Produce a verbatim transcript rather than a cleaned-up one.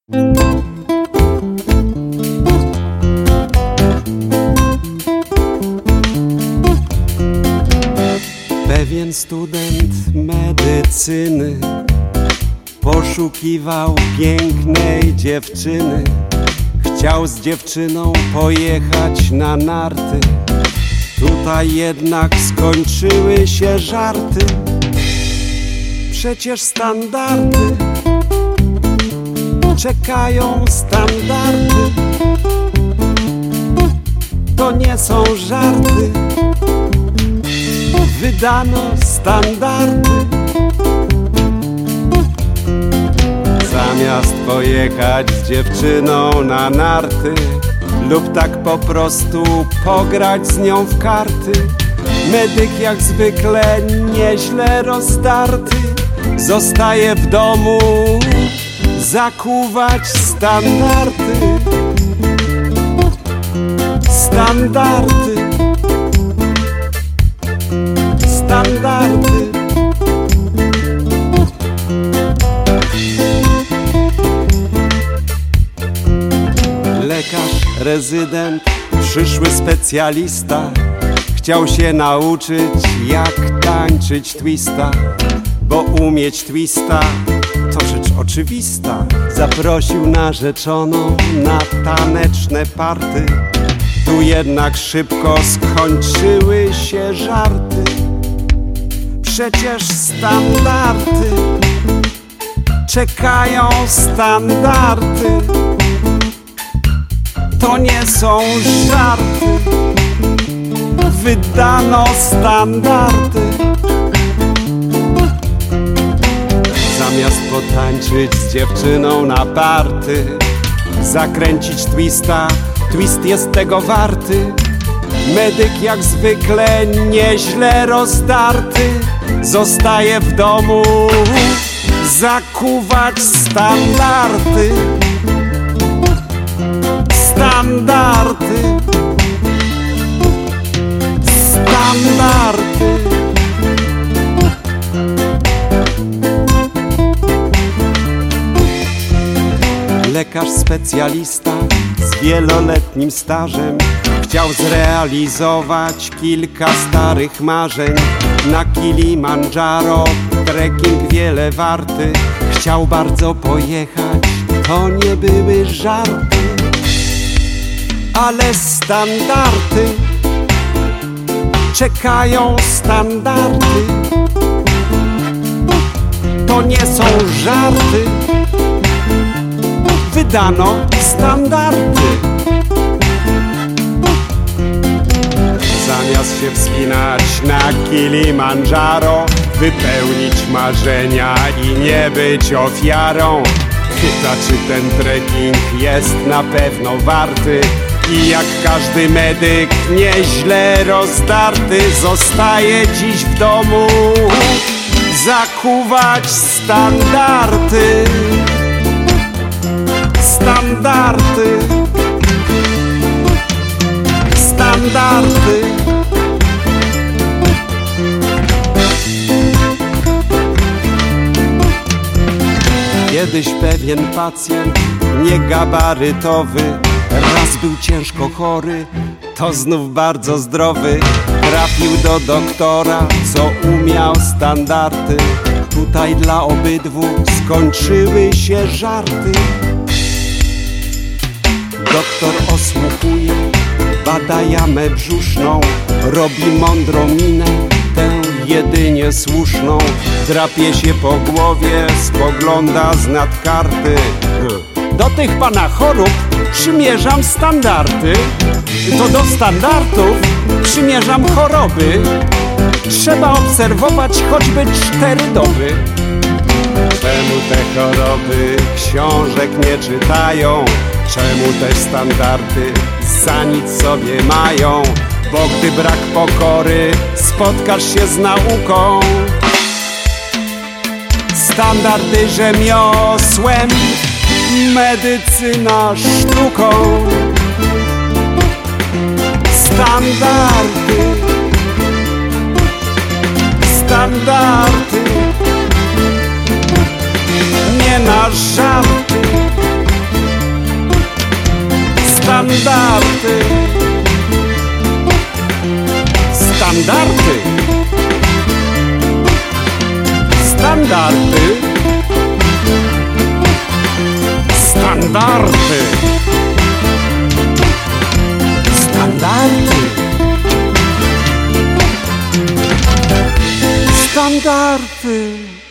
Pewien student medycyny poszukiwał pięknej dziewczyny. Chciał z dziewczyną pojechać na narty. Tutaj jednak skończyły się żarty. Przecież standardy czekają, standardy to nie są żarty. Wydano standardy. Zamiast pojechać z dziewczyną na narty lub tak po prostu pograć z nią w karty, medyk jak zwykle nieźle rozdarty zostaje w domu zakuwać standardy. Standardy. Standardy. Lekarz, rezydent, przyszły specjalista chciał się nauczyć, jak tańczyć twista, bo umieć twista to rzecz oczywista. Zaprosił narzeczoną na taneczne party. Tu jednak szybko skończyły się żarty. Przecież standardy czekają, standardy to nie są żarty. Wydano standardy. Zamiast potańczyć z dziewczyną na party, zakręcić twista, twist jest tego warty. Medyk jak zwykle nieźle rozdarty zostaje w domu zakuwać standardy. Standardy. Standardy. Lekarz specjalista z wieloletnim stażem chciał zrealizować kilka starych marzeń. Na Kilimandżaro trekking wiele warty. Chciał bardzo pojechać, to nie były żarty. Ale standardy czekają, standardy to nie są żarty. Wydano standardy. Zamiast się wspinać na Kilimandżaro, wypełnić marzenia i nie być ofiarą, chyba czy ten trekking jest na pewno warty. I jak każdy medyk nieźle rozdarty zostaje dziś w domu zakuwać standardy. Standardy. Standardy. Kiedyś pewien pacjent niegabarytowy raz był ciężko chory, to znów bardzo zdrowy. Trafił do doktora, co umiał standardy. Tutaj dla obydwu skończyły się żarty. Doktor osłuchuje, bada jamę brzuszną, robi mądrą minę, tę jedynie słuszną. Drapie się po głowie, spogląda z nad karty. Do tych pana chorób przymierzam standardy. To do standardów przymierzam choroby. Trzeba obserwować choćby cztery doby. Czemu te choroby książek nie czytają? Czemu te standardy za nic sobie mają? Bo gdy brak pokory, spotkasz się z nauką. Standardy rzemiosłem, medycyna sztuką. Standardy. Standardy. Nie na żarty. Standardy. Standardy. Standardy. Standardy. Standardy.